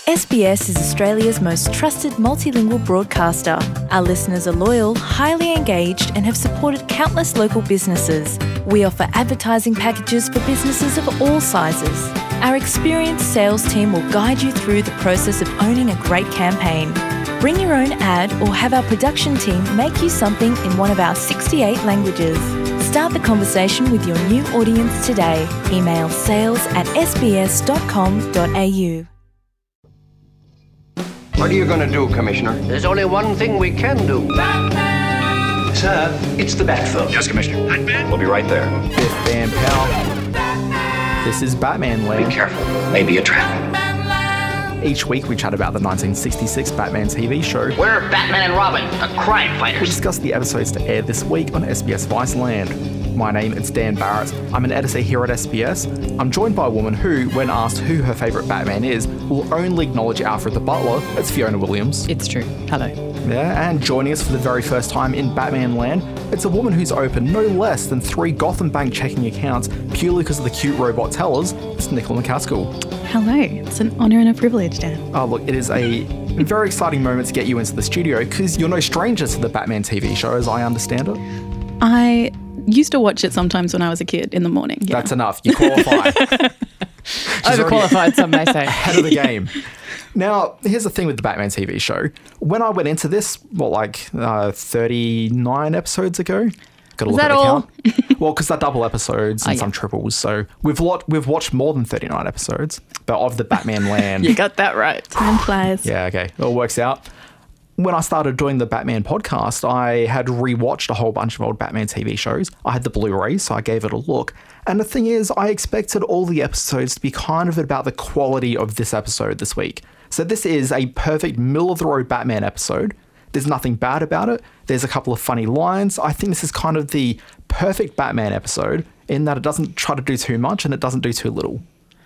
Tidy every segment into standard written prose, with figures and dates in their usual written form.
SBS is Australia's most trusted multilingual broadcaster. Our listeners are loyal, highly engaged, and have supported countless local businesses. We offer advertising packages for businesses of all sizes. Our experienced sales team will guide you through the process of owning a great campaign. Bring your own ad or have our production team make you something in one of our 68 languages. Start the conversation with your new audience today. Email sales@sbs.com.au. What are you going to do, Commissioner? There's only one thing we can do. Batman! Sir, it's the Batphone. Yes, Commissioner. Batman? We'll be right there. Biff Van Pal. This is Batman Land. Be careful. Maybe a trap. Each week we chat about the 1966 Batman TV show. We're Batman and Robin, the crime We fighters. discuss the episodes to air this week on SBS Viceland. My name is Dan Barrett. I'm an editor here at SBS. I'm joined by a woman who, when asked who her favourite Batman is, will only acknowledge Alfred the Butler. It's Fiona Williams. It's true. Hello. Yeah, and joining us for the very first time in Batman Land, it's a woman who's opened no less than 3 Gotham Bank checking accounts purely because of the cute robot tellers. It's Nicola McCaskill. Hello. It's an honour and a privilege, Dan. Oh, look, it is a very exciting moment to get you into the studio because you're no stranger to the Batman TV show, as I understand it. I used to watch it sometimes when I was a kid in the morning. Yeah. That's enough. You qualify. Overqualified, some may say. Ahead of the game. Now, here's the thing with the Batman TV show. When I went into this, 39 episodes ago? Got to look that at the all? count. Well, because they're double episodes and yeah. some triples. So we've watched more than 39 episodes, but of the Batman Land. You got that right. Time flies. Yeah, okay. It all works out. When I started doing the Batman podcast, I had rewatched a whole bunch of old Batman TV shows. I had the Blu-ray, so I gave it a look. And the thing is, I expected all the episodes to be kind of about the quality of this episode this week. So this is a perfect middle-of-the-road Batman episode. There's nothing bad about it. There's a couple of funny lines. I think this is kind of the perfect Batman episode in that it doesn't try to do too much and it doesn't do too little.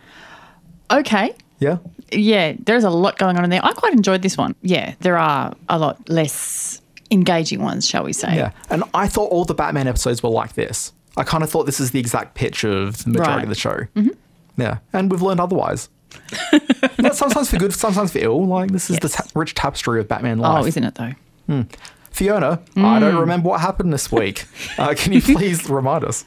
Okay. Yeah? Yeah, there's a lot going on in there. I quite enjoyed this one. Yeah, there are a lot less engaging ones, shall we say. Yeah. And I thought all the Batman episodes were like this. I kind of thought this is the exact pitch of the majority of the show. Mm-hmm. Yeah. And we've learned otherwise. Sometimes for good, sometimes for ill. Like, this is the rich tapestry of Batman life. Oh, isn't it, though? Fiona, I don't remember what happened this week. Can you please remind us?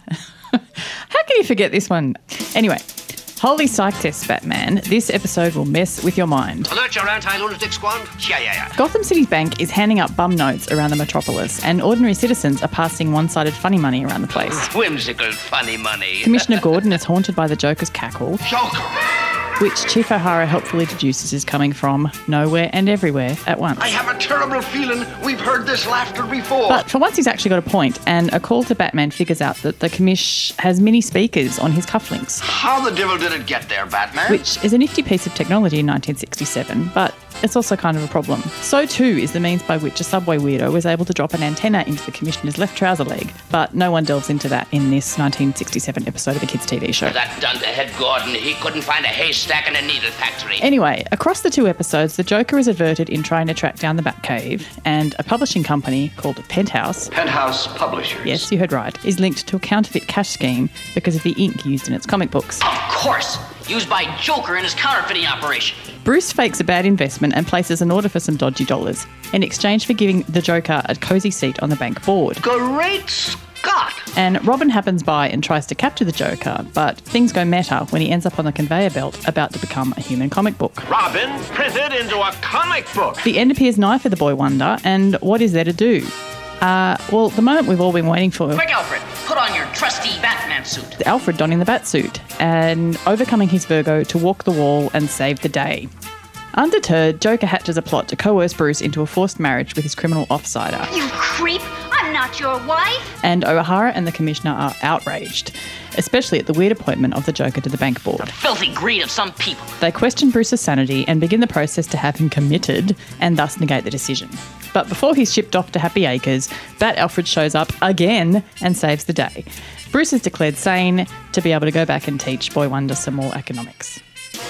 How can you forget this one? Anyway, holy psych test, Batman. This episode will mess with your mind. Alert your anti-lunatic squad? Yeah. Gotham City's bank is handing out bum notes around the metropolis, and ordinary citizens are passing one-sided funny money around the place. Whimsical funny money. Commissioner Gordon is haunted by the Joker's cackle, Joker! which Chief O'Hara helpfully deduces is coming from nowhere and everywhere at once. I have a terrible feeling we've heard this laughter before. But for once he's actually got a point, and a call to Batman figures out that the commish has mini speakers on his cufflinks, How the devil did it get there, Batman? which is a nifty piece of technology in 1967, but it's also kind of a problem. So too is the means by which a subway weirdo was able to drop an antenna into the commissioner's left trouser leg, but no one delves into that in this 1967 episode of the kids' TV show. That dunderhead Gordon, he couldn't find a haystack in a needle factory. Anyway, across the 2 episodes, the Joker is adverted in trying to track down the Batcave, and a publishing company called Penthouse, Penthouse Publishers. yes, you heard right, is linked to a counterfeit cash scheme because of the ink used in its comic books. Of course, used by Joker in his counterfeiting operation. Bruce fakes a bad investment and places an order for some dodgy dollars in exchange for giving the Joker a cosy seat on the bank board. Great Scott! And Robin happens by and tries to capture the Joker, but things go meta when he ends up on the conveyor belt about to become a human comic book. Robin printed into a comic book. The end appears nigh for the boy wonder, and what is there to do? Well, the moment we've all been waiting for. Quick, Alfred, put on your trusty Batman suit. Alfred donning the Batsuit and overcoming his Virgo to walk the wall and save the day. Undeterred, Joker hatches a plot to coerce Bruce into a forced marriage with his criminal offsider. You creep! I'm not your wife! And O'Hara and the Commissioner are outraged, especially at the weird appointment of the Joker to the bank board. Filthy greed of some people. They question Bruce's sanity and begin the process to have him committed and thus negate the decision. But before he's shipped off to Happy Acres, Bat Alfred shows up again and saves the day. Bruce is declared sane to be able to go back and teach Boy Wonder some more economics.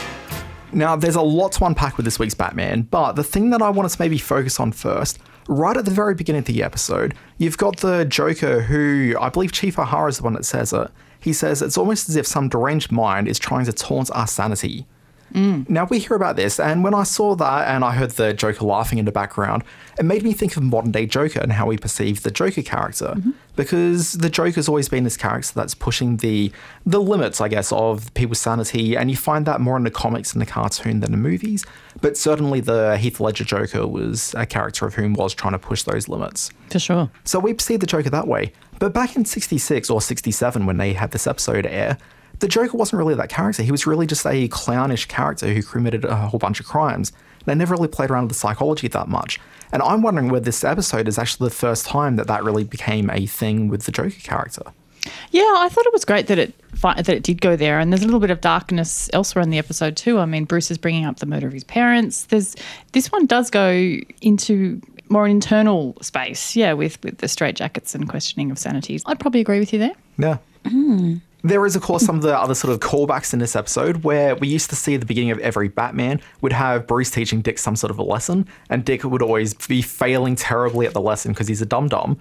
Now, there's a lot to unpack with this week's Batman, but the thing that I want us to maybe focus on first, right at the very beginning of the episode, you've got the Joker who, I believe Chief O'Hara is the one that says it. He says it's almost as if some deranged mind is trying to taunt our sanity. Now, we hear about this, and when I saw that and I heard the Joker laughing in the background, it made me think of modern-day Joker and how we perceive the Joker character. Because the Joker's always been this character that's pushing the limits, I guess, of people's sanity, and you find that more in the comics and the cartoon than the movies. But certainly the Heath Ledger Joker was a character of whom was trying to push those limits. For sure. So we perceive the Joker that way. But back in 66 or 67, when they had this episode air, the Joker wasn't really that character. He was really just a clownish character who committed a whole bunch of crimes. They never really played around with the psychology that much. And I'm wondering whether this episode is actually the first time that really became a thing with the Joker character. Yeah, I thought it was great that it did go there, and there's a little bit of darkness elsewhere in the episode too. I mean, Bruce is bringing up the murder of his parents. This one does go into more an internal space, with the straitjackets and questioning of sanities. I'd probably agree with you there. Yeah. There is, of course, some of the other sort of callbacks in this episode where we used to see at the beginning of every Batman would have Bruce teaching Dick some sort of a lesson, and Dick would always be failing terribly at the lesson because he's a dum-dum.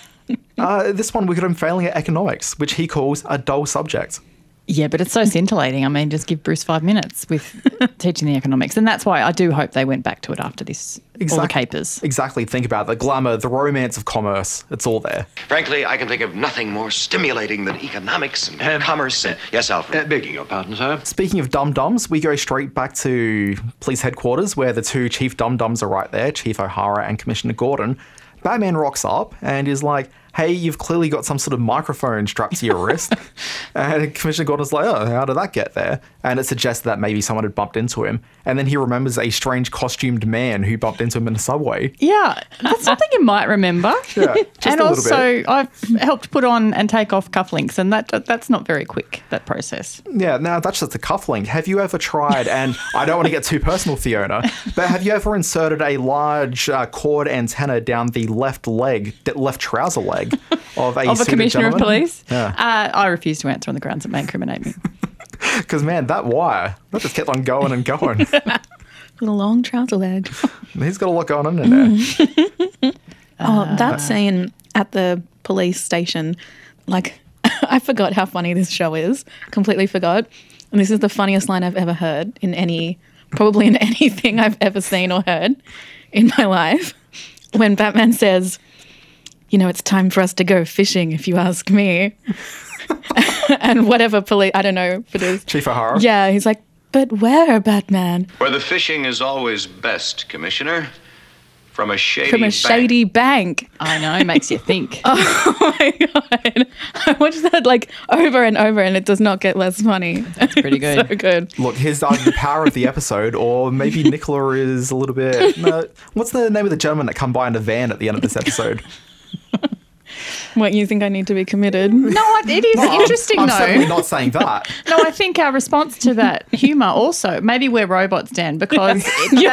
This one, we got him failing at economics, which he calls a dull subject. Yeah, but it's so scintillating. I mean, just give Bruce 5 minutes with teaching the economics. And that's why I do hope they went back to it after this. All the capers. Exactly. Think about the glamour, the romance of commerce. It's all there. Frankly, I can think of nothing more stimulating than economics and commerce. Yes, Alfred. Begging your pardon, sir. Speaking of dum-dums, we go straight back to police headquarters where the two chief dum-dums are right there, Chief O'Hara and Commissioner Gordon. Batman rocks up and is like, hey, you've clearly got some sort of microphone strapped to your wrist. And Commissioner Gordon's like, oh, how did that get there? And it suggests that maybe someone had bumped into him. And then he remembers a strange costumed man who bumped into him in a subway. Yeah, that's something you might remember. Yeah, just and a little also, bit. I've helped put on and take off cufflinks, and that's not very quick, that process. Yeah, now that's just a cufflink. Have you ever tried, and I don't want to get too personal, Fiona, but have you ever inserted a large cord antenna down the left trouser leg of a commissioner of police? Yeah. I refuse to answer on the grounds it may incriminate me. Because, man, that wire, that just kept on going and going. With a long trouser leg. He's got a lot going on in there. That scene at the police station, like, I forgot how funny this show is. Completely forgot. And this is the funniest line I've ever heard probably in anything I've ever seen or heard in my life. When Batman says, you know, it's time for us to go fishing, if you ask me. And whatever police, I don't know if it is. Chief O'Hara? Yeah, he's like, but where, Batman? Where the fishing is always best, Commissioner. From a shady bank. I know, it makes you think. Oh my God. I watched that like over and over and it does not get less funny. That's pretty good. So good. Look, here's either the power of the episode or maybe Nicola is a little bit... No, what's the name of the gentleman that come by in a van at the end of this episode? What, you think I need to be committed? No, it is interesting I'm though. certainly not saying that. No, I think our response to that humour also, maybe we're robots, Dan, because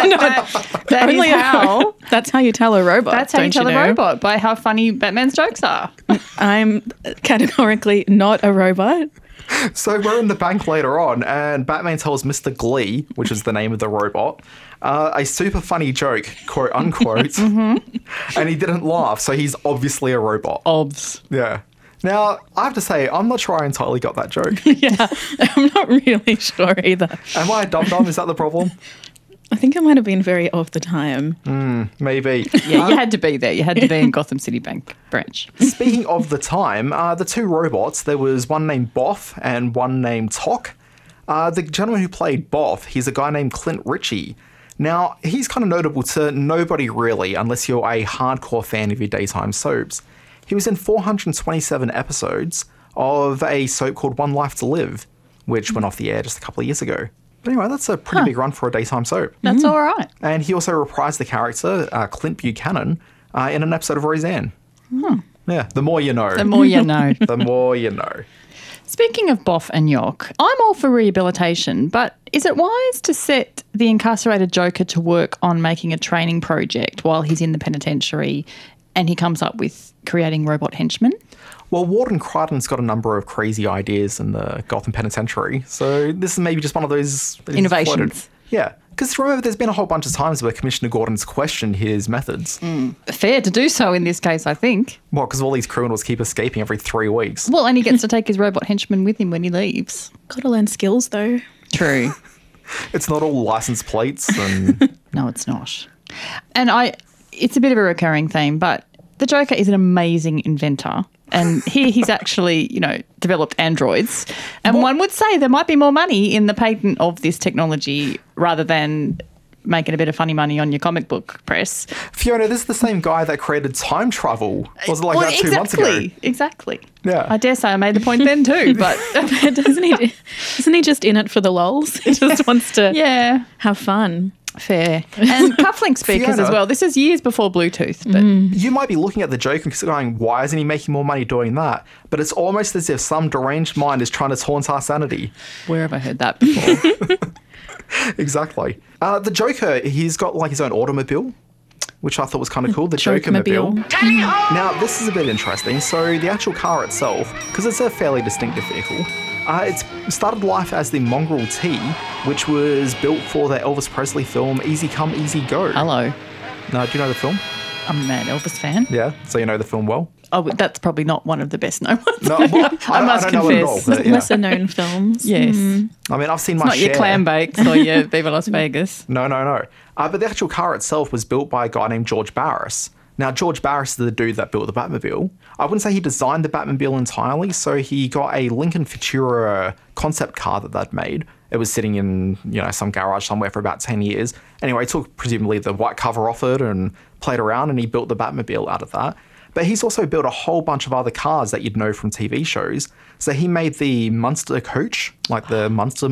that's how you tell a robot. That's how you tell a robot, by how funny Batman's jokes are. I'm categorically not a robot. So we're in the bank later on and Batman tells Mr. Glee, which is the name of the robot, a super funny joke, quote unquote, and he didn't laugh, so he's obviously a robot. Obs. Yeah. Now, I have to say, I'm not sure I entirely got that joke. Yeah, I'm not really sure either. Am I a dum-dum? Is that the problem? I think it might have been very off the time. Maybe. Yeah, you had to be there. You had to be in Gotham City Bank branch. Speaking of the time, the two robots, there was one named Boff and one named Tok. The gentleman who played Boff, he's a guy named Clint Ritchie. Now, he's kind of notable to nobody really, unless you're a hardcore fan of your daytime soaps. He was in 427 episodes of a soap called One Life to Live, which went off the air just a couple of years ago. But anyway, that's a pretty big run for a daytime soap. That's all right. And he also reprised the character, Clint Buchanan, in an episode of Roseanne. Yeah, the more you know. The more you know. The more you know. Speaking of Boff and Yok, I'm all for rehabilitation, but is it wise to set the incarcerated Joker to work on making a training project while he's in the penitentiary and he comes up with creating robot henchmen? Well, Warden Crichton's got a number of crazy ideas in the Gotham Penitentiary, so this is maybe just one of those... innovations. Yeah, because remember, there's been a whole bunch of times where Commissioner Gordon's questioned his methods. Fair to do so in this case, I think. Well, because all these criminals keep escaping every 3 weeks. Well, and he gets to take his robot henchman with him when he leaves. Gotta learn skills, though. True. It's not all license plates and... No, it's not. And it's a bit of a recurring theme, but the Joker is an amazing inventor. And here he's actually, developed androids. And one would say there might be more money in the patent of this technology rather than making a bit of funny money on your comic book press. Fiona, this is the same guy that created time travel. Was it like that 2 months ago? Exactly. Yeah. I dare say I made the point then too, but isn't he just in it for the lols? He just wants to have fun. Fair. And cufflink speakers Fiona, as well. This is years before Bluetooth. But you might be looking at the Joker and going, why isn't he making more money doing that? But it's almost as if some deranged mind is trying to taunt our sanity. Where have I heard that before? Exactly. The Joker, he's got like his own automobile, which I thought was kind of cool. The Joker-mobile. Now, this is a bit interesting. So the actual car itself, because it's a fairly distinctive vehicle, it started life as the Mongrel T, which was built for the Elvis Presley film Easy Come, Easy Go. Hello. No, do you know the film? I'm a mad Elvis fan. Yeah, so you know the film well? Oh, that's probably not one of the best known ones. No, well, I must don't know it at all, confess. but, yeah. Lesser known films. Yes. I mean, I've seen my Not share. your clam bakes or your Viva Las Vegas. No. But the actual car itself was built by a guy named George Barris. Now, George Barris is the dude that built the Batmobile. I wouldn't say he designed the Batmobile entirely, so he got a Lincoln Futura concept car that they'd made. It was sitting in, some garage somewhere for about 10 years. Anyway, he took presumably the white cover off it and played around, and he built the Batmobile out of that. But he's also built a whole bunch of other cars that you'd know from TV shows. So he made the Munster coach, like the Munster,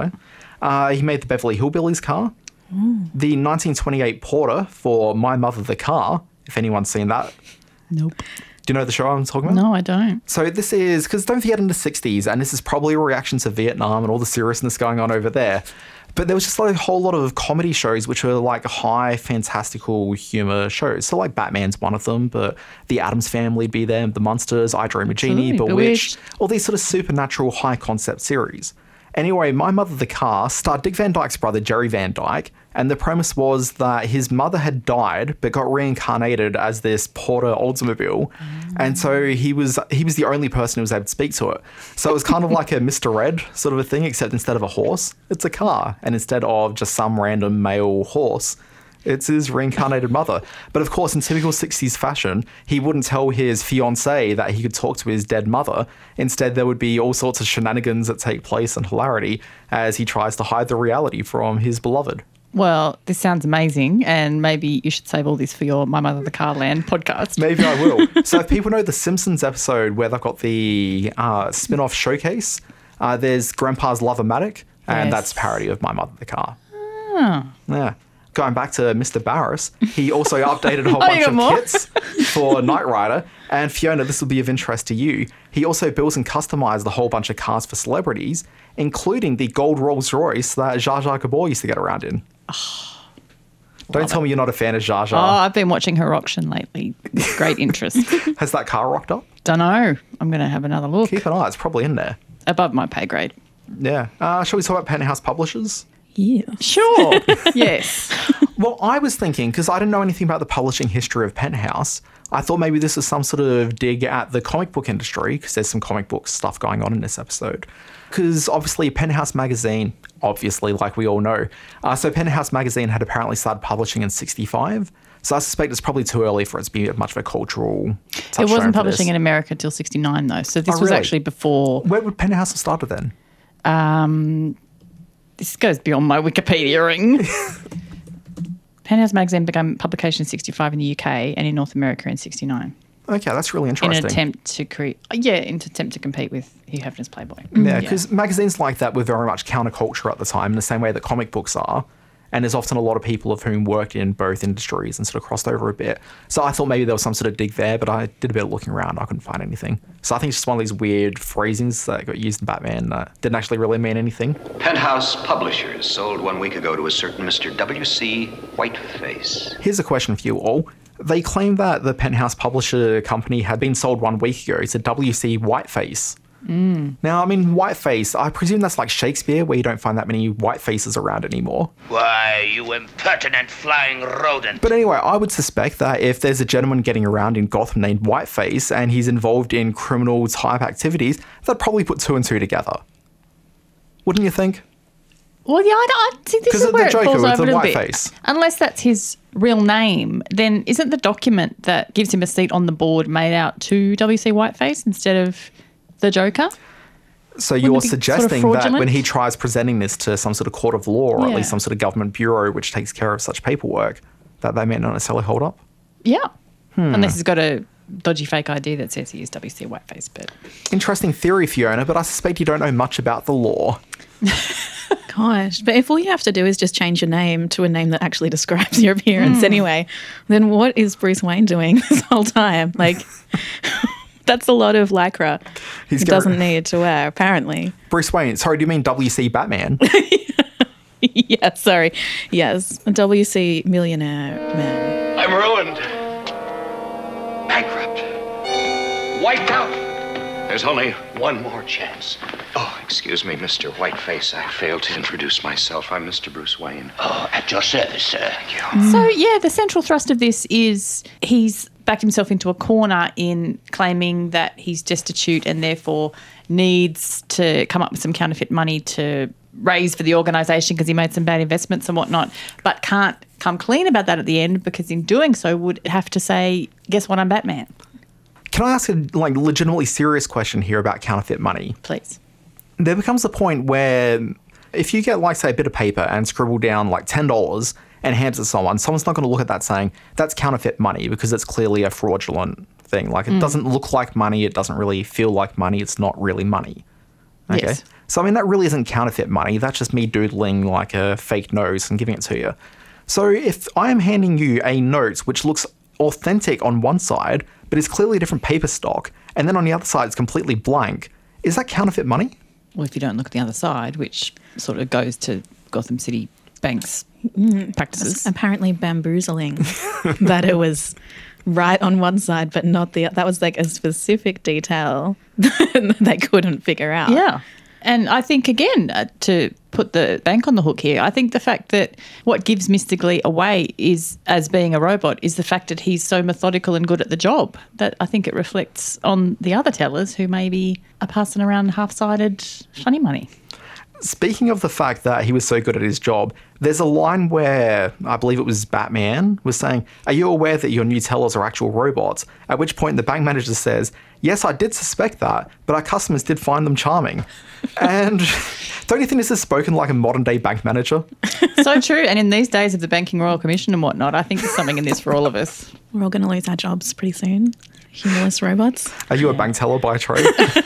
he made the Beverly Hillbillies car. The 1928 Porter for My Mother the Car, if anyone's seen that. Nope. Do you know the show I'm talking about? No, I don't. So this is, because don't forget in the 60s, and this is probably a reaction to Vietnam and all the seriousness going on over there, but there was just like a whole lot of comedy shows which were like high fantastical humour shows. So like Batman's one of them, but the Addams Family would be there, the Munsters, I Dream of Jeannie, Bewitched, all these sort of supernatural high concept series. Anyway, My Mother the Car starred Dick Van Dyke's brother, Jerry Van Dyke, and the premise was that his mother had died but got reincarnated as this Porter Oldsmobile, and so he was the only person who was able to speak to it. So it was kind of like a Mr. Red sort of a thing, except instead of a horse, it's a car, and instead of just some random male horse, it's his reincarnated mother. But of course, in typical 60s fashion, he wouldn't tell his fiancée that he could talk to his dead mother. Instead, there would be all sorts of shenanigans that take place and hilarity as he tries to hide the reality from his beloved. Well, this sounds amazing, and maybe you should save all this for your My Mother the Car Land podcast. Maybe I will. So if people know the Simpsons episode where they've got the spin-off showcase, there's Grandpa's Love-O-Matic, and that's a parody of My Mother the Car. Oh. Yeah. Going back to Mr. Barris, he also updated a whole bunch of kits for Knight Rider. And Fiona, this will be of interest to you. He also built and customized a whole bunch of cars for celebrities, including the gold Rolls Royce that Zsa Zsa Gabor used to get around in. Don't tell me you're not a fan of Zsa Zsa. Oh, I've been watching her auction lately with great interest. Has that car rocked up? Dunno. I'm going to have another look. Keep an eye. It's probably in there. Above my pay grade. Yeah. Shall we talk about Penthouse Publishers? Yeah. Sure. Yes. Well, I was thinking, because I didn't know anything about the publishing history of Penthouse, I thought maybe this is some sort of dig at the comic book industry, because there's some comic book stuff going on in this episode. Because obviously Penthouse Magazine, obviously, like we all know. So Penthouse Magazine had apparently started publishing in 1965. So I suspect it's probably too early for it to be much of a cultural touchstone. It wasn't publishing in America till 1969, though. So this was actually before. Where would Penthouse have started then? This goes beyond my Wikipedia-ing. Penthouse Magazine began publication in 1965 in the UK and in North America in 1969. Okay, that's really interesting. In an attempt to compete with Hugh Hefner's Playboy. Yeah, because magazines like that were very much counterculture at the time, in the same way that comic books are. And there's often a lot of people of whom worked in both industries and sort of crossed over a bit. So I thought maybe there was some sort of dig there, but I did a bit of looking around. I couldn't find anything. So I think it's just one of these weird phrasings that got used in Batman that didn't actually really mean anything. Penthouse Publishers sold 1 week ago to a certain Mr. W.C. Whiteface. Here's a question for you all. They claim that the Penthouse Publisher Company had been sold 1 week ago to W.C. Whiteface. Now, I mean, whiteface, I presume that's like Shakespeare, where you don't find that many white faces around anymore. Why, you impertinent flying rodent. But anyway, I would suspect that if there's a gentleman getting around in Gotham named Whiteface and he's involved in criminal type activities, they'd probably put 2 and 2 together. Wouldn't you think? Well, yeah, I think this 'Cause is of where the it Joker falls with over the a little white bit. face. Unless that's his real name, then isn't the document that gives him a seat on the board made out to W.C. Whiteface instead of the Joker? So Wouldn't you're it be suggesting sort of that when fraudulent? he tries presenting this to some sort of court of law or at Yeah. least some sort of government bureau which takes care of such paperwork, that they may not necessarily hold up? Yeah. Unless he's got a dodgy fake ID that says he is W.C. Whiteface. But Interesting theory, Fiona, but I suspect you don't know much about the law. Gosh, but if all you have to do is just change your name to a name that actually describes your appearance anyway, then what is Bruce Wayne doing this whole time? Like, that's a lot of lycra he doesn't need to wear, apparently. Bruce Wayne, sorry, do you mean W.C. Batman? Yeah, sorry. Yes, a WC millionaire man. I'm ruined. Bankrupt. Wiped out. There's only one more chance. Oh, excuse me, Mr. Whiteface. I failed to introduce myself. I'm Mr. Bruce Wayne. Oh, at your service, sir. Thank you. So, yeah, the central thrust of this is he's backed himself into a corner in claiming that he's destitute and therefore needs to come up with some counterfeit money to raise for the organisation because he made some bad investments and whatnot, but can't come clean about that at the end because in doing so would have to say, guess what, I'm Batman. Can I ask a legitimately serious question here about counterfeit money? Please. There becomes a point where if you get, like, say, a bit of paper and scribble down, like, $10 and hands it to someone's not going to look at that saying, that's counterfeit money because it's clearly a fraudulent thing. Like, it doesn't look like money. It doesn't really feel like money. It's not really money. Okay? Yes. So, I mean, that really isn't counterfeit money. That's just me doodling, like, a fake nose and giving it to you. So if I am handing you a note which looks authentic on one side, but is clearly a different paper stock, and then on the other side it's completely blank, is that counterfeit money? Well, if you don't look at the other side, which sort of goes to Gotham City Bank's practices. Apparently bamboozling that it was right on one side but not the other. That was like a specific detail that they couldn't figure out. Yeah. And I think, again, to put the bank on the hook here, I think the fact that what gives Mr. Glee away is, as being a robot, is the fact that he's so methodical and good at the job that I think it reflects on the other tellers who maybe are passing around half-sided funny money. Speaking of the fact that he was so good at his job, there's a line where I believe it was Batman was saying, "Are you aware that your new tellers are actual robots?" At which point the bank manager says, "Yes, I did suspect that, but our customers did find them charming." And don't you think this is spoken like a modern day bank manager? So true. And in these days of the Banking Royal Commission and whatnot, I think there's something in this for all of us. We're all going to lose our jobs pretty soon. Humorless robots. Are you a bank teller by trade?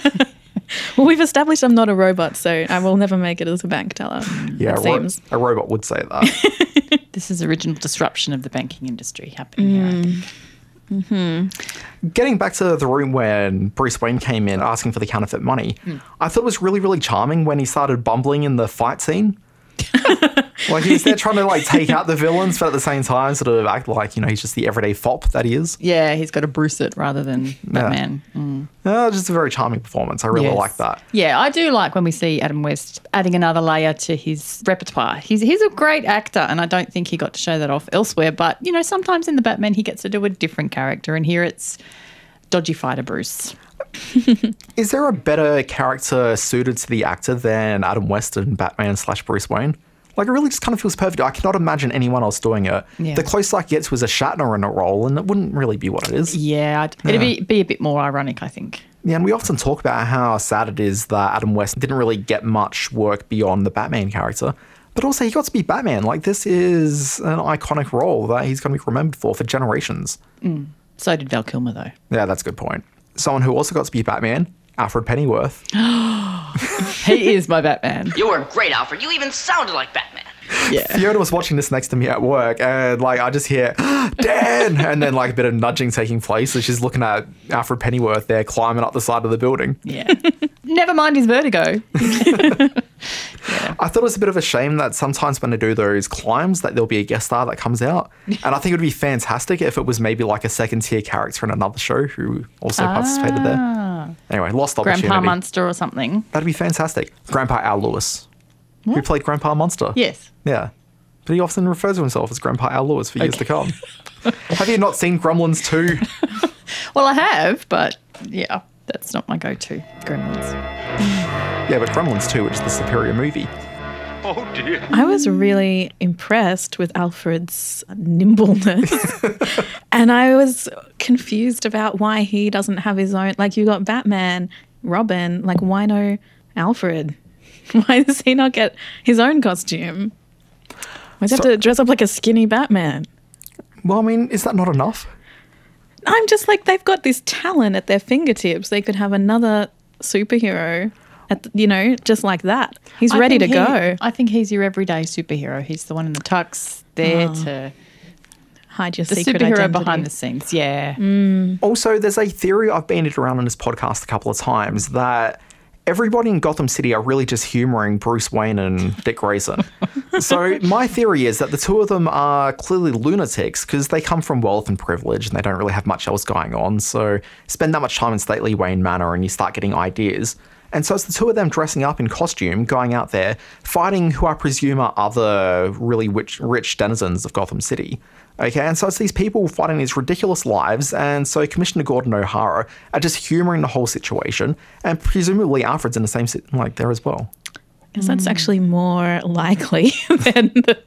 Well, we've established I'm not a robot, so I will never make it as a bank teller. Yeah, it seems. a robot would say that. This is original disruption of the banking industry happening here, I think. Mm-hmm. Getting back to the room when Bruce Wayne came in asking for the counterfeit money, I thought it was really, really charming when he started bumbling in the fight scene. Like he was there trying to like take out the villains, but at the same time sort of act like, he's just the everyday fop that he is. Yeah, he's got to Bruce it rather than Batman. Just a very charming performance. I really like that. Yeah, I do like when we see Adam West adding another layer to his repertoire. He's a great actor, and I don't think he got to show that off elsewhere. But, sometimes in the Batman he gets to do a different character, and here it's dodgy fighter Bruce. Is there a better character suited to the actor than Adam West in Batman/Bruce Wayne? Like, it really just kind of feels perfect. I cannot imagine anyone else doing it. Yeah. The closest I get was a Shatner in a role, and it wouldn't really be what it is. Yeah, it'd be a bit more ironic, I think. Yeah, and we often talk about how sad it is that Adam West didn't really get much work beyond the Batman character. But also, he got to be Batman. Like, this is an iconic role that he's going to be remembered for generations. So did Val Kilmer, though. Yeah, that's a good point. Someone who also got to be Batman, Alfred Pennyworth. He is my Batman. You were great, Alfred. You even sounded like Batman. Yeah. Fiona was watching this next to me at work, and I just hear Dan, and then a bit of nudging taking place. So she's looking at Alfred Pennyworth there climbing up the side of the building. Yeah. Never mind his vertigo. I thought it was a bit of a shame that sometimes when they do those climbs that there'll be a guest star that comes out. And I think it would be fantastic if it was maybe like a second tier character in another show who also participated there. Anyway, lost opportunity. Grandpa Munster or something. That'd be fantastic. Grandpa Al Lewis. Who played Grandpa Munster. Yes. Yeah. But he often refers to himself as Grandpa Al Lewis for years to come. Have you not seen Gremlins 2? Well, I have, but yeah, that's not my go-to. Gremlins. Yeah, but Gremlins 2, which is the superior movie. Oh, dear. I was really impressed with Alfred's nimbleness. And I was confused about why he doesn't have his own. Like, you got Batman, Robin. Like, why no Alfred? Why does he not get his own costume? Why does he have to dress up like a skinny Batman? Well, I mean, is that not enough? I'm just like, they've got this talent at their fingertips. They could have another superhero, just like that. He's ready to go. I think he's your everyday superhero. He's the one in the tux there to hide your the secret superhero identity. behind the scenes. Yeah. Also, there's a theory I've bandied around on this podcast a couple of times that everybody in Gotham City are really just humouring Bruce Wayne and Dick Grayson. So my theory is that the two of them are clearly lunatics because they come from wealth and privilege and they don't really have much else going on. So spend that much time in Stately Wayne Manor and you start getting ideas. And so it's the two of them dressing up in costume, going out there, fighting who I presume are other really rich denizens of Gotham City. Okay, and so it's these people fighting these ridiculous lives, and so Commissioner Gordon O'Hara are just humouring the whole situation, and presumably Alfred's in the same there as well. Because that's actually more likely than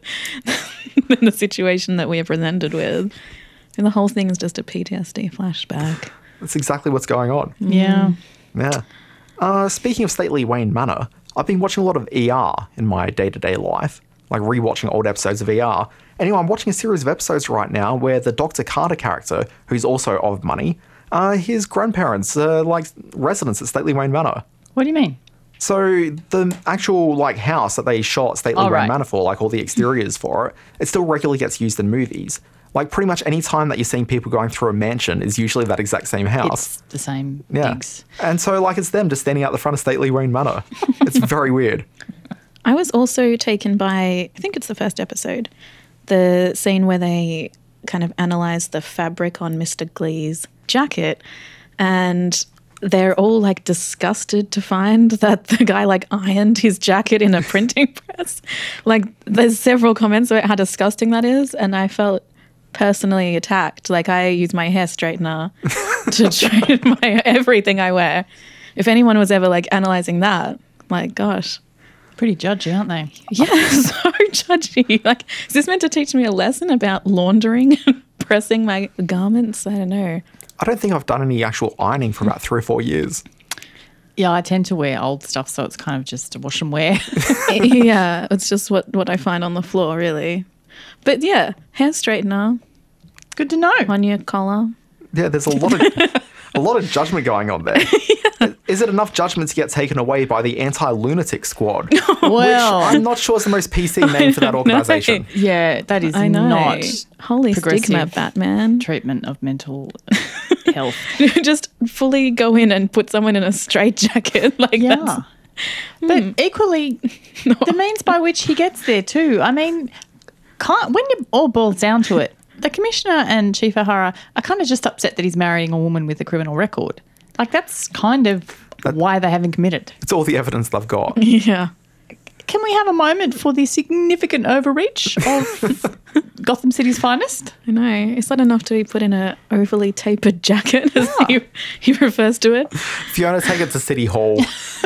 the situation that we are presented with. And the whole thing is just a PTSD flashback. That's exactly what's going on. Yeah. Yeah. Speaking of Stately Wayne Manor, I've been watching a lot of ER in my day-to-day life, like rewatching old episodes of ER. Anyway, I'm watching a series of episodes right now where the Dr. Carter character, who's also of money, his grandparents are like residents at Stately Wayne Manor. What do you mean? So the actual house that they shot Stately Wayne Manor for, like all the exteriors for it, it still regularly gets used in movies. Like pretty much any time that you're seeing people going through a mansion is usually that exact same house. It's the same things. And so it's them just standing out the front of Stately Wayne Manor. It's very weird. I was also taken by, I think it's the first episode, the scene where they kind of analyze the fabric on Mr. Glee's jacket, and they're all disgusted to find that the guy ironed his jacket in a printing press. There's several comments about how disgusting that is, and I felt personally attacked. I use my hair straightener to straighten my everything I wear. If anyone was ever analyzing that, gosh. Pretty judgy, aren't they? Yeah, so judgy. Is this meant to teach me a lesson about laundering and pressing my garments? I don't know. I don't think I've done any actual ironing for about 3 or 4 years. Yeah, I tend to wear old stuff, so it's kind of just a wash and wear. Yeah, it's just what I find on the floor, really. But yeah, hair straightener. Good to know. On your collar. Yeah, there's a lot of judgment going on there. Yeah. Is it enough judgment to get taken away by the anti-lunatic squad? Well, which I'm not sure is the most PC name for that organisation. Yeah, that is not holy stigma, Batman. Treatment of mental health. Just fully go in and put someone in a straitjacket that. But equally, the means by which he gets there too. I mean, when it all boils down to it, the Commissioner and Chief O'Hara are kind of just upset that he's marrying a woman with a criminal record. That's kind of why they haven't committed. It's all the evidence they've got. Yeah. Can we have a moment for the significant overreach of Gotham City's finest? I know. Is that enough to be put in an overly tapered jacket, as he refers to it? Fiona, take it to City Hall.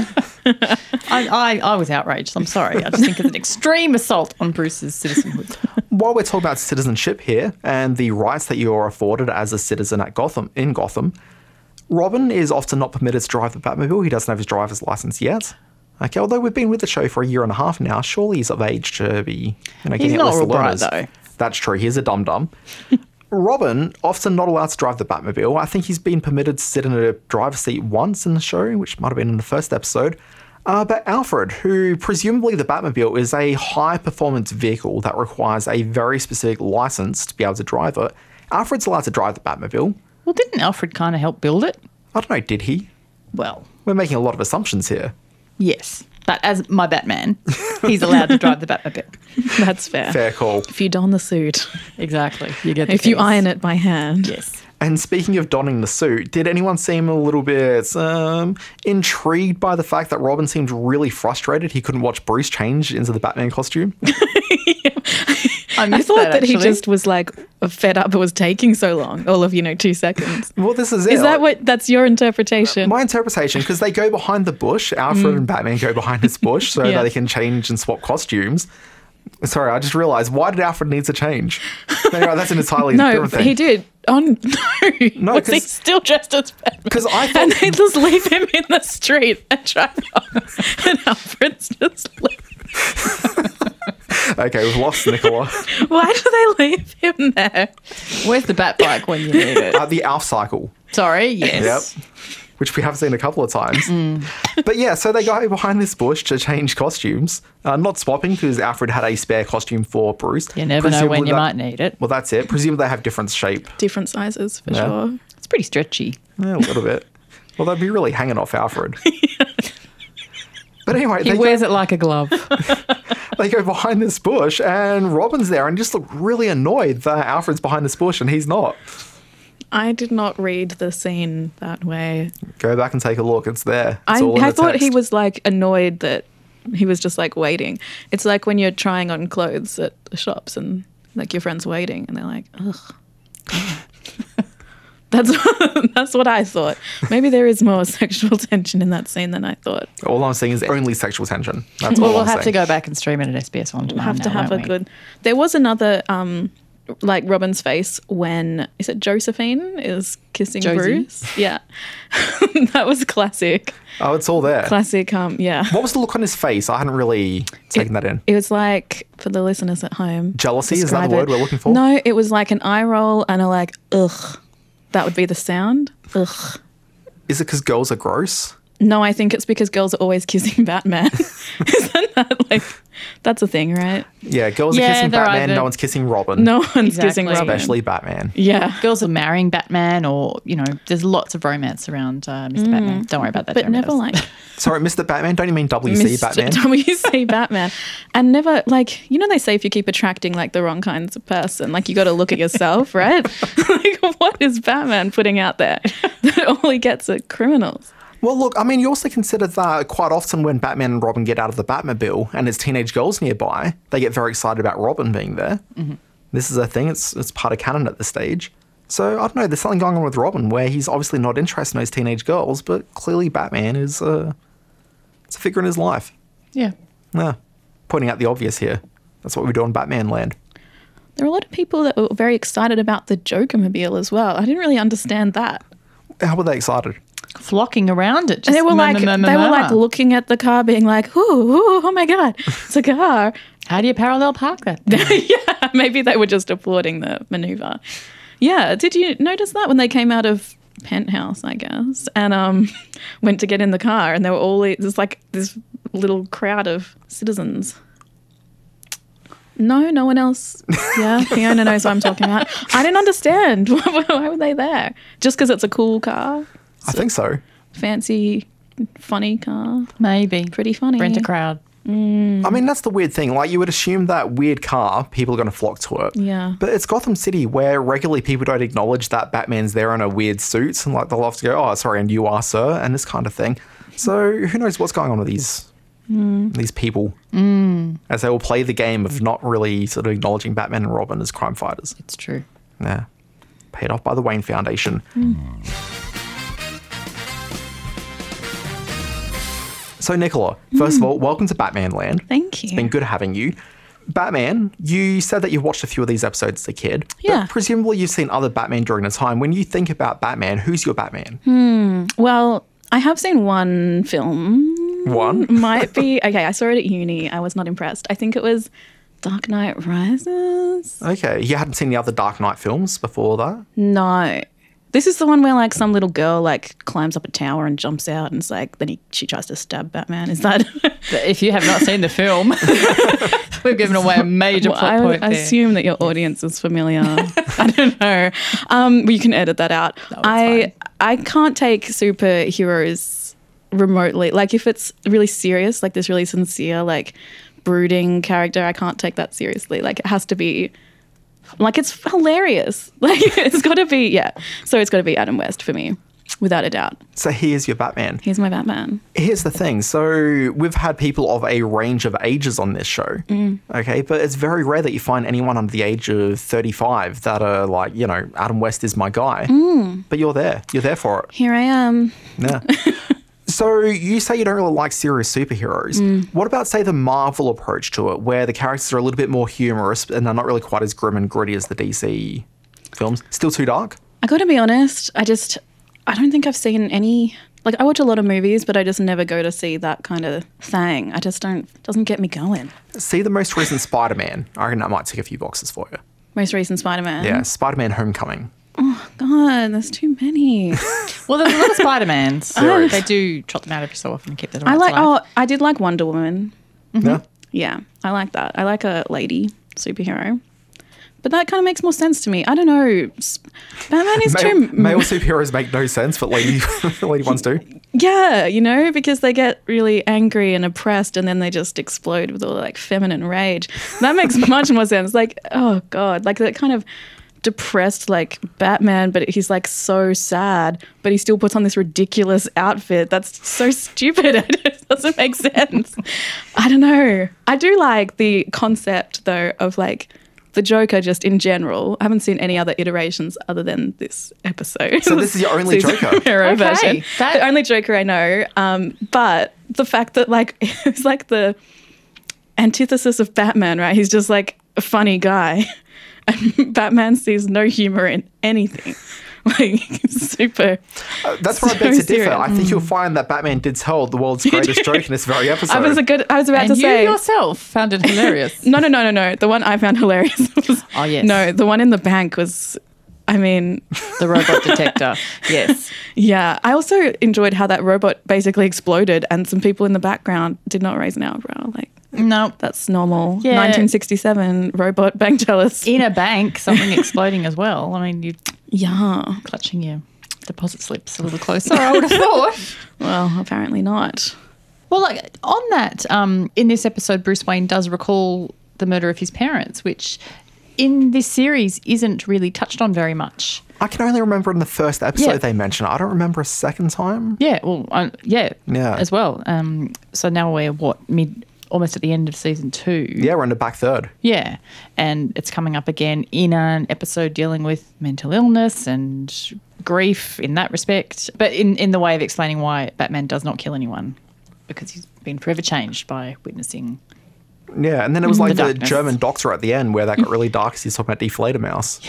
I was outraged. I'm sorry. I just think it's an extreme assault on Bruce's citizenhood. While we're talking about citizenship here and the rights that you are afforded as a citizen in Gotham, Robin is often not permitted to drive the Batmobile. He doesn't have his driver's license yet. Okay, although we've been with the show for 1.5 years now, surely he's of age to be getting he's at not least the real bright, learners. though. That's true. He's a dum-dum. Robin, often not allowed to drive the Batmobile. I think he's been permitted to sit in a driver's seat once in the show, which might have been in the first episode. But Alfred, who presumably the Batmobile is a high-performance vehicle that requires a very specific license to be able to drive it, Alfred's allowed to drive the Batmobile. Well, didn't Alfred kind of help build it? I don't know, did he? Well, we're making a lot of assumptions here. Yes, but as my Batman, he's allowed to drive the Batmobile. That's fair. Fair call. If you don the suit. Exactly. You get the if you iron it by hand. Yes. And speaking of donning the suit, did anyone seem a little bit intrigued by the fact that Robin seemed really frustrated he couldn't watch Bruce change into the Batman costume? I thought that he just was like fed up it was taking so long, all of 2 seconds. Well, this is it. Is that that's your interpretation? My interpretation, because they go behind the bush, Alfred and Batman go behind this bush so that they can change and swap costumes. Sorry, I just realised, why did Alfred need to change? Anyway, that's an entirely different thing. No, he did. Oh, no. Was he still dressed as Batman? Because I thought... And they just leave him in the street and drive off. And Alfred's just Okay, we've lost Nicola. Why do they leave him there? Where's the bat bike when you need it? The Alf cycle. Sorry, yes. Yep. Which we have seen a couple of times. But yeah, so they go behind this bush to change costumes. Not swapping, because Alfred had a spare costume for Bruce. You never know when you might need it. Well, that's it. Presumably they have different shape. Different sizes, for sure. It's pretty stretchy. Yeah, a little bit. Well, they'd be really hanging off Alfred. But anyway, he wears it like a glove. They go behind this bush and Robin's there and just look really annoyed that Alfred's behind this bush and he's not. I did not read the scene that way. Go back and take a look. It's there. It's I thought he was like annoyed that he was just like waiting. It's like when you're trying on clothes at the shops and like your friend's waiting and they're like, ugh. That's what I thought. Maybe there is more sexual tension in that scene than I thought. All I'm saying is only sexual tension. That's well, all we'll I'm have saying. to go back and stream it at SBS On Demand. We'll have to have a good... There was another... like Robin's face when, is it Josephine is kissing Josie. Bruce? Yeah. That was classic. Oh, it's all there. Classic, yeah. What was the look on his face? I hadn't really taken that in. It was like, for the listeners at home. Jealousy, is that describe the word it. we're looking for? No, it was like an eye roll and a like, ugh. That would be the sound. Ugh. Is it because girls are gross? No, I think it's because girls are always kissing Batman. Isn't that like, that's a thing, right? Yeah, girls are kissing Batman, no one's kissing Robin. No one's kissing Robin. Especially Batman. Yeah. Girls are marrying Batman or, there's lots of romance around Mr. Batman. Don't worry about that. But never like... Sorry, Mr. Batman? Don't you mean WC Batman? WC Batman. And never, like, they say if you keep attracting, like, the wrong kinds of person, like, you got to look at yourself, right? Like, what is Batman putting out there? That all he gets are criminals. Well, look, I mean, you also consider that quite often when Batman and Robin get out of the Batmobile and there's teenage girls nearby, they get very excited about Robin being there. Mm-hmm. This is a thing. It's part of canon at this stage. So, I don't know, there's something going on with Robin where he's obviously not interested in those teenage girls, but clearly Batman is it's a figure in his life. Yeah. Yeah. Pointing out the obvious here. That's what we do in Batman land. There are a lot of people that were very excited about the Joker-mobile as well. I didn't really understand that. How were they excited? Flocking around it. And they were like looking at the car being like, ooh, oh my God, it's a car. How do you parallel park that? Yeah, maybe they were just applauding the maneuver. Yeah, did you notice that when they came out of Penthouse, I guess, and went to get in the car and there were all there's like this little crowd of citizens. No one else. Yeah, Fiona knows what I'm talking about. I didn't understand. Why were they there? Just because it's a cool car? I think so. Fancy, funny car. Maybe. Pretty funny. Rent a crowd. I mean, that's the weird thing. Like, you would assume that weird car, people are going to flock to it. Yeah. But it's Gotham City where regularly people don't acknowledge that Batman's there in a weird suit. And, like, they'll have to go, oh, sorry, and you are, sir, and this kind of thing. So who knows what's going on with these people as they will play the game of not really sort of acknowledging Batman and Robin as crime fighters. It's true. Yeah. Paid off by the Wayne Foundation. So, Nicola, first of all, welcome to Batman Land. Thank you. It's been good having you. Batman, you said that you watched a few of these episodes as a kid. Yeah. But presumably you've seen other Batman during the time. When you think about Batman, who's your Batman? Well, I have seen one film. One? Might be. Okay, I saw it at uni. I was not impressed. I think it was Dark Knight Rises. Okay. You hadn't seen the other Dark Knight films before that? No. This is the one where like some little girl like climbs up a tower and jumps out and it's like then she tries to stab Batman. Is that? If you have not seen the film, we've given away a major plot point there. I assume that your audience is familiar. I don't know. Well, you can edit that out. No, I can't take superheroes remotely. Like if it's really serious, like this really sincere, like brooding character, I can't take that seriously. Like it has to be Like, it's hilarious. Like, it's got to be, yeah. So it's got to be Adam West for me, without a doubt. So here's your Batman. He's my Batman. Here's the thing. So we've had people of a range of ages on this show. Okay, but it's very rare that you find anyone under the age of 35 that are like, you know, Adam West is my guy. But you're there. You're there for it. Here I am. Yeah. So you say you don't really like serious superheroes. What about, say, the Marvel approach to it, where the characters are a little bit more humorous and they're not really quite as grim and gritty as the DC films? Still too dark? I got to be honest, I don't think I've seen any... Like, I watch a lot of movies, but I just never go to see that kind of thing. I just doesn't get me going. See the most recent Spider-Man. I reckon that might tick a few boxes for you. Most recent Spider-Man? Yeah, Spider-Man Homecoming. Oh, God, there's too many. Well, there's a lot of Spider-Mans. There is. They do trot them out every so often and keep them alive. I did like Wonder Woman. Yeah. Yeah, I like that. I like a lady superhero. But that kind of makes more sense to me. I don't know. Batman is too... Male superheroes make no sense, but lady ones do. Yeah, you know, because they get really angry and oppressed and then they just explode with all like feminine rage. That makes much more sense. Like, oh God, like that kind of depressed like Batman, but he's like so sad, but he still puts on this ridiculous outfit. That's so stupid. It doesn't make sense. I don't know. I do like the concept though of like the Joker just in general. I haven't seen any other iterations other than this episode. So this is your only Joker? Version. The only Joker I know. But the fact that like it's like the antithesis of Batman, right? He's just like a funny guy. And Batman sees no humor in anything. Like, super. That's where I beg to differ. I think you'll find that Batman did tell the world's greatest joke in this very episode. I was about to say. You yourself found it hilarious. No. The one I found hilarious was. Oh, yes. No, the one in the bank was. I mean, the robot detector. Yes. Yeah. I also enjoyed how that robot basically exploded and some people in the background did not raise an eyebrow. Like, no, that's normal. Yeah. 1967 robot bank tellers. In a bank, something exploding as well. I mean, yeah, clutching your deposit slips a little closer, I would have thought. Well, apparently not. Well, like on that, in this episode, Bruce Wayne does recall the murder of his parents, which in this series isn't really touched on very much. I can only remember in the first episode they mentioned it. I don't remember a second time. Yeah, well, as well. So now we're almost at the end of season 2. Yeah, we're in the back third. Yeah, and it's coming up again in an episode dealing with mental illness and grief in that respect, but in the way of explaining why Batman does not kill anyone, because he's been forever changed by witnessing. Yeah, and then it was like the darkness. German doctor at the end where that got really dark because he's talking about Die Fledermaus.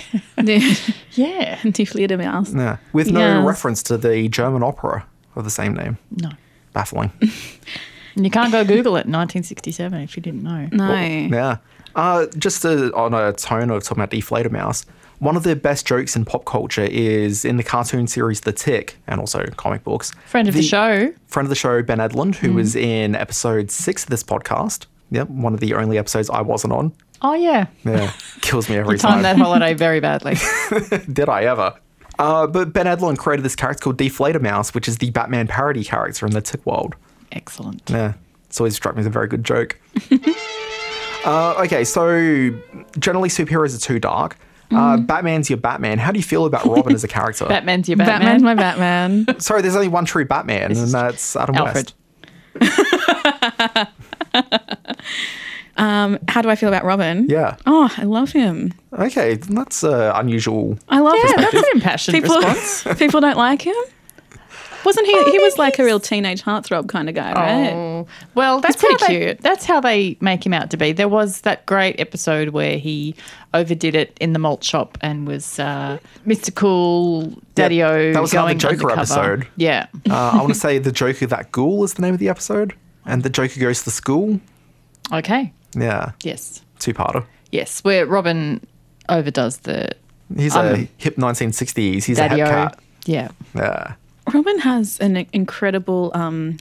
Yeah, Die Fledermaus. Yeah, with no reference to the German opera of the same name. No. Baffling. And you can't go Google it, 1967, if you didn't know. No. Well, yeah. Just on a tone of talking about Die Fledermaus, one of the best jokes in pop culture is in the cartoon series The Tick, and also comic books. Friend of the show, Ben Edlund, who was in episode 6 of this podcast. Yep, one of the only episodes I wasn't on. Oh, yeah. Yeah, kills me every you time. timed that holiday very badly. Did I ever? But Ben Edlund created this character called Die Fledermaus, which is the Batman parody character in the Tick world. Excellent. Yeah, it's always struck me as a very good joke. Okay, so generally superheroes are too dark. Batman's your Batman. How do you feel about Robin as a character? Batman's your Batman. Batman's my Batman. Sorry, there's only one true Batman, and that's Adam Alfred. West. How do I feel about Robin? Yeah. Oh, I love him. Okay, that's unusual. I love him. That's an impassioned response. People don't like him? Wasn't he? He was like a real teenage heartthrob kind of guy, right? Oh, well, that's pretty cute. That's how they make him out to be. There was that great episode where he overdid it in the malt shop and was Mr. Cool, Daddy-O. Yeah, that was going the Joker undercover. episode. Yeah. I want to say The Joker That Ghoul is the name of the episode, and the Joker goes to school. Okay. Yeah. Yes. Two-parter. Yes, where Robin overdoes the... He's a hip 1960s. He's Daddy-O. a hep cat. Yeah. Yeah. Robin has an incredible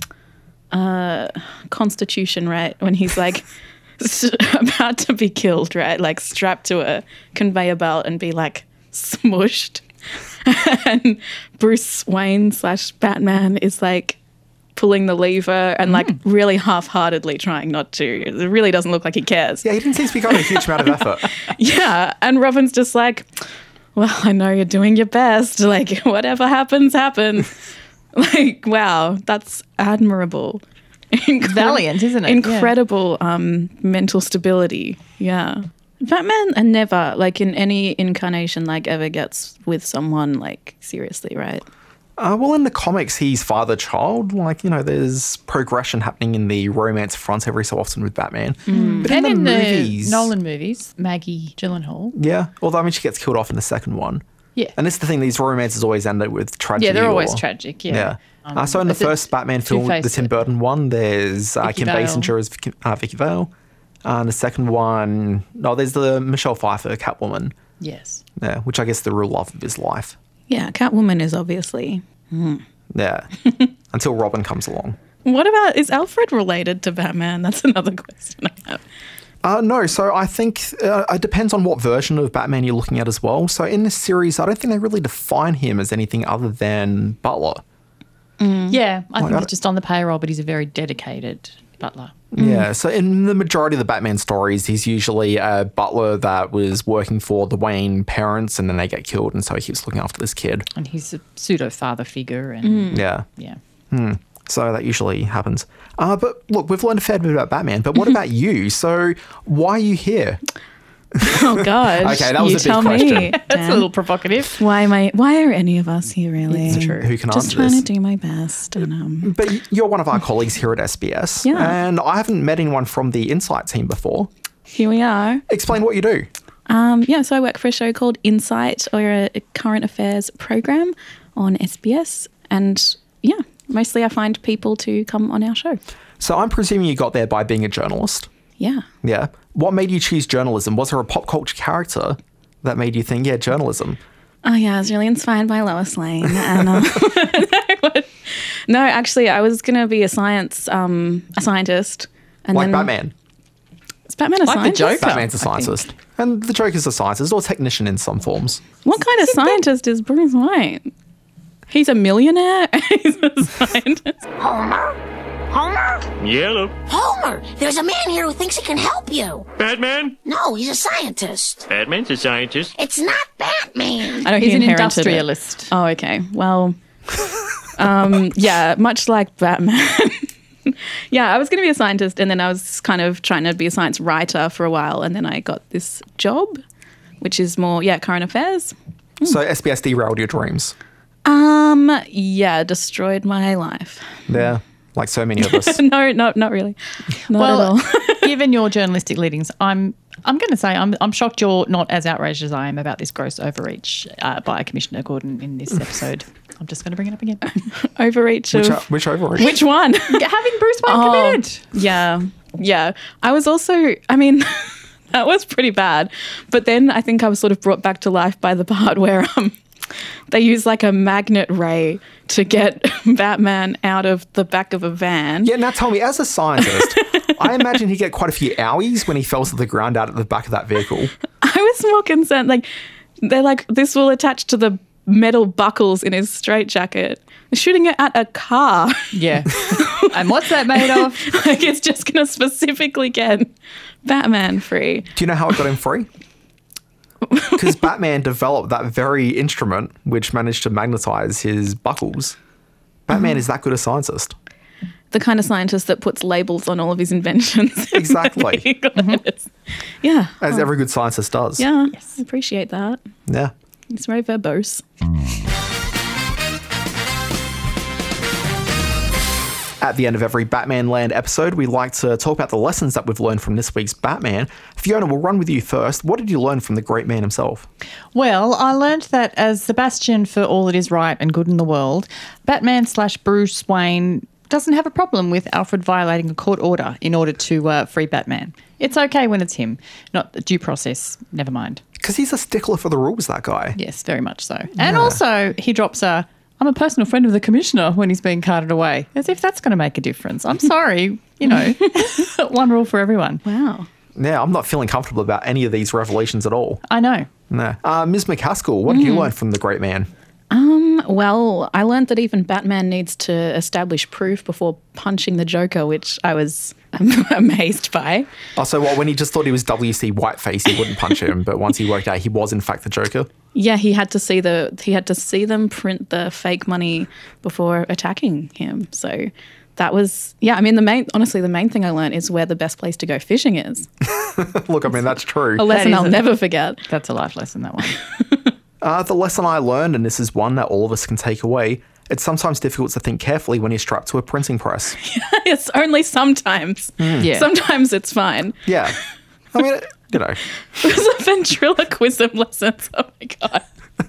constitution, right? When he's like about to be killed, right? Like strapped to a conveyor belt and be like smushed. And Bruce Wayne / Batman is like pulling the lever and like really half-heartedly trying not to. It really doesn't look like he cares. Yeah, he didn't seem to be going a huge amount of effort. Yeah, and Robin's just like, well, I know you're doing your best. Like, whatever happens, happens. Like, wow, that's admirable. Valiant, isn't it? Incredible mental stability. Yeah. Batman and never, like in any incarnation, like ever gets with someone like seriously, right? Well, in the comics, he's father-child. Like, you know, there's progression happening in the romance front every so often with Batman. But And in the movies, Nolan movies, Maggie Gyllenhaal. yeah. Although, I mean, she gets killed off in the second one. Yeah. And this is the thing, these romances always end up with tragedy. Yeah, they're always or- tragic, yeah. So in the Is it first Batman film, the Two-Face Tim Burton one, there's Vicky Kim Vale. Basinger as Vicky Vale. And the second one, there's the Michelle Pfeiffer Catwoman. Yes. Yeah, which I guess is the real love of his life. Yeah, Catwoman is obviously. Yeah. Until Robin comes along. What about, is Alfred related to Batman? That's another question I have. No, so I think it depends on what version of Batman you're looking at as well. So in this series, I don't think they really define him as anything other than Butler. Yeah, I think I he's just on the payroll, but he's a very dedicated butler. Yeah, so in the majority of the Batman stories, he's usually a butler that was working for the Wayne parents and then they get killed, and so he keeps looking after this kid. And he's a pseudo-father figure. And Yeah. yeah. So that usually happens. But look, we've learned a fair bit about Batman, but what about you? So why are you here? Oh gosh. Okay, that was you a big tell question. Me, That's a little provocative. Why are any of us here really? It's true. Who can Just answer trying this? to do my best. And, But you're one of our colleagues here at SBS, Yeah. and I haven't met anyone from the Insight team before. here we are. Explain what you do. So I work for a show called Insight, or a current affairs program on SBS. And yeah, mostly I find people to come on our show. So I'm presuming you got there by being a journalist. Yeah. Yeah. What made you choose journalism? Was there a pop culture character that made you think, yeah, journalism? Oh yeah, I was really inspired by Lois Lane. And, no, actually, I was going to be a scientist. And Like then, Batman. Is Batman a Like the scientist? Joker. Batman's a I think. scientist. And the Joker's a scientist or technician in some forms. What kind of scientist is Bruce Wayne? He's a millionaire. He's a scientist. Homer? Homer? Yellow. Homer! There's a man here who thinks he can help you. Batman? No, he's a scientist. Batman's a scientist. It's not Batman. I know He's he an inherited it. industrialist. Oh, okay. Well, yeah, much like Batman. Yeah, I was going to be a scientist, and then I was kind of trying to be a science writer for a while, and then I got this job, which is more, current affairs. So SBS derailed your dreams. Yeah, destroyed my life. Yeah. Like so many of us. No, not really. Not Well, at all. given your journalistic leadings, I'm going to say I'm shocked you're not as outraged as I am about this gross overreach by Commissioner Gordon in this episode. I'm just going to bring it up again. Overreach of... Which overreach? Which one? Having Bruce Wayne committed. Yeah. I was also, I mean, that was pretty bad. But then I think I was sort of brought back to life by the part where they use like a magnet ray to get Batman out of the back of a van. Yeah, now tell me, as a scientist, I imagine he'd get quite a few owies when he fell to the ground out at the back of that vehicle. I was more concerned, like, they're like, this will attach to the metal buckles in his straitjacket. They're shooting it at a car. Yeah. And what's that made of? Like, it's just going to specifically get Batman free. Do you know how it got him free? Because Batman developed that very instrument which managed to magnetize his buckles. Batman is that good a scientist. The kind of scientist that puts labels on all of his inventions. Exactly. Yeah. As every good scientist does. Yeah. I appreciate that. Yeah. It's very verbose. At the end of every Batman Land episode, we like to talk about the lessons that we've learned from this week's Batman. Fiona, we'll run with you first. What did you learn from the great man himself? Well, I learned that as Sebastian for all that is right and good in the world, Batman/Bruce Wayne doesn't have a problem with Alfred violating a court order in order to free Batman. It's okay when it's him, not the due process, never mind. Because he's a stickler for the rules, that guy. Yes, very much so. And also, he drops I'm a personal friend of the commissioner when he's being carted away, as if that's going to make a difference. I'm sorry, one rule for everyone. Wow. Yeah, I'm not feeling comfortable about any of these revelations at all. I know. No. Ms. McCaskill, what did you learn from the great man? Well, I learned that even Batman needs to establish proof before punching the Joker, which I was amazed by. Oh, so what, when he just thought he was W.C. Whiteface, he wouldn't punch him, but once he worked out he was in fact the Joker? Yeah, he had to see them print the fake money before attacking him. So that was, the main thing I learned is where the best place to go fishing is. Look, I mean, that's true. A lesson I'll never forget. That's a life lesson, that one. The lesson I learned, and this is one that all of us can take away, it's sometimes difficult to think carefully when you're strapped to a printing press. It's only sometimes. Yeah. Sometimes it's fine. Yeah. I mean, you know. It was a ventriloquism lessons. Oh my God.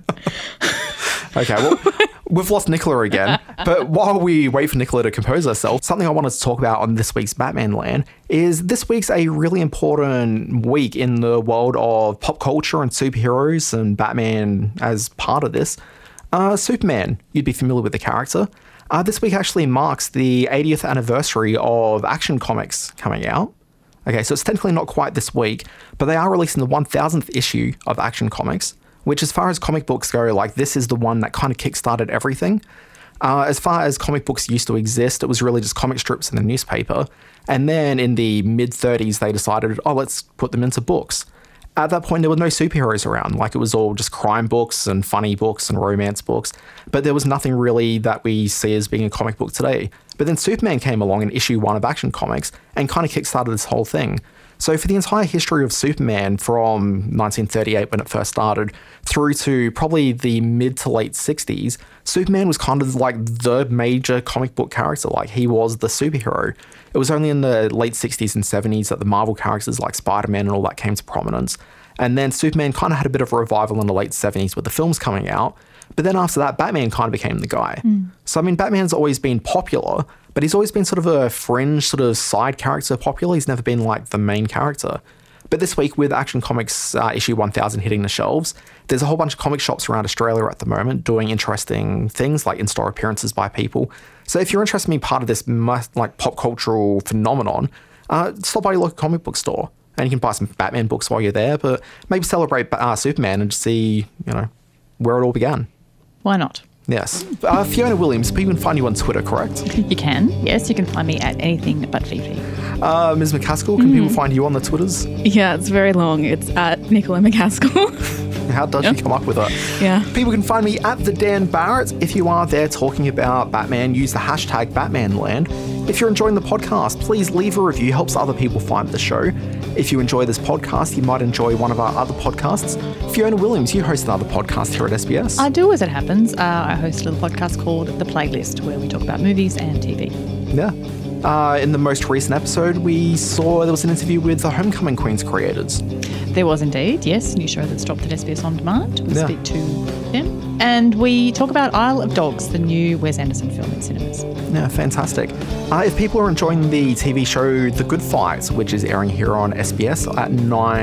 Okay, well, we've lost Nicola again. But while we wait for Nicola to compose herself, something I wanted to talk about on this week's Batman Land is this week's a really important week in the world of pop culture and superheroes and Batman as part of this. Superman, you'd be familiar with the character. This week actually marks the 80th anniversary of Action Comics coming out. Okay, so it's technically not quite this week, but they are releasing the 1000th issue of Action Comics, which as far as comic books go, like this is the one that kind of kickstarted everything. As far as comic books used to exist, it was really just comic strips in the newspaper. And then in the mid-30s, they decided, let's put them into books. At that point, there were no superheroes around. Like, it was all just crime books and funny books and romance books. But there was nothing really that we see as being a comic book today. But then Superman came along in issue 1 of Action Comics and kind of kickstarted this whole thing. So for the entire history of Superman from 1938 when it first started through to probably the mid to late 60s, Superman was kind of like the major comic book character. Like, he was the superhero. It was only in the late 60s and 70s that the Marvel characters like Spider-Man and all that came to prominence. And then Superman kind of had a bit of a revival in the late 70s with the films coming out. But then after that, Batman kind of became the guy. So, I mean, Batman's always been popular, but he's always been sort of a fringe sort of side character popular. He's never been like the main character. But this week with Action Comics issue 1000 hitting the shelves, there's a whole bunch of comic shops around Australia at the moment doing interesting things like in-store appearances by people. So if you're interested in being part of this like pop cultural phenomenon, stop by your local comic book store and you can buy some Batman books while you're there, but maybe celebrate Superman and just see, where it all began. Why not? Yes. Fiona Williams, people can find you on Twitter, correct? You can. Yes, you can find me at anything but Fifi. Ms. McCaskill, can people find you on the Twitters? Yeah, it's very long. It's at Nicola McCaskill. How does she come up with it? Yeah. People can find me at the Dan Barrett. If you are there talking about Batman, use the hashtag BatmanLand. If you're enjoying the podcast, please leave a review. Helps other people find the show. If you enjoy this podcast, you might enjoy one of our other podcasts. Fiona Williams, you host another podcast here at SBS. I do, as it happens. I host a little podcast called The Playlist, where we talk about movies and TV. Yeah. In the most recent episode, we saw there was an interview with the Homecoming Queen's creators. There was indeed, yes. New show that's dropped at SBS On Demand. We speak to them. And we talk about Isle of Dogs, the new Wes Anderson film in cinemas. Yeah, fantastic. If people are enjoying the TV show The Good Fight, which is airing here on SBS at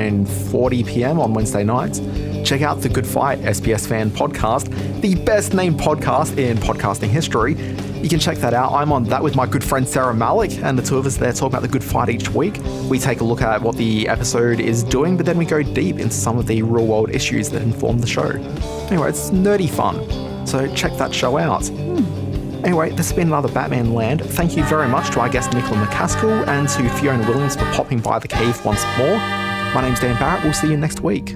9:40 p.m. on Wednesday nights, check out The Good Fight, SBS Fan Podcast, the best named podcast in podcasting history. You can check that out. I'm on that with my good friend Sarah Malik, and the two of us there talk about The Good Fight each week. We take a look at what the episode is doing, but then we go deep into some of the real-world issues that inform the show. Anyway, it's nerdy fun, so check that show out. Anyway, this has been another Batman Land. Thank you very much to our guest Nicola McCaskill and to Fiona Williams for popping by the cave once more. My name's Dan Barrett. We'll see you next week.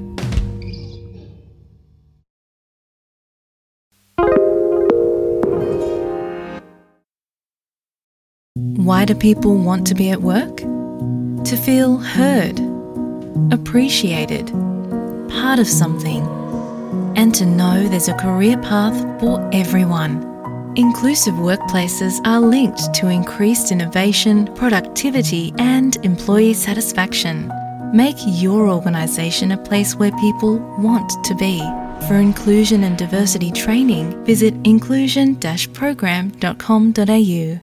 Why do people want to be at work? To feel heard, appreciated, part of something, and to know there's a career path for everyone. Inclusive workplaces are linked to increased innovation, productivity, and employee satisfaction. Make your organisation a place where people want to be. For inclusion and diversity training, visit inclusion-program.com.au.